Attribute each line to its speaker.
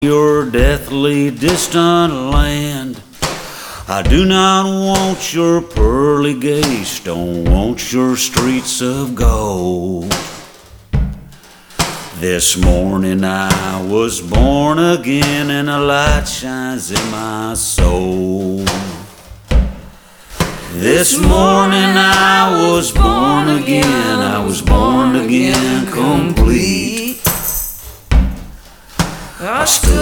Speaker 1: your deathly distant land. I do not want your pearly gates, don't want your streets of gold. This morning I was born again and a light shines in my soul. This morning I